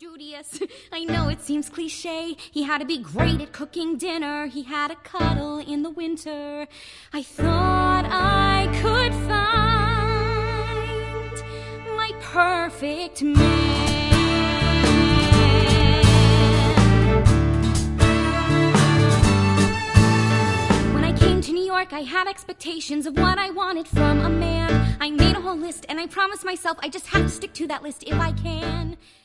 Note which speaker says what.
Speaker 1: studious. I know it seems cliche. He had to be great at cooking dinner. He had a cuddle in the winter. I thought I could find my perfect man. When I came to New York, I had expectations of what I wanted from a man. I made a whole list and I promised myself I just have to stick to that list if I can.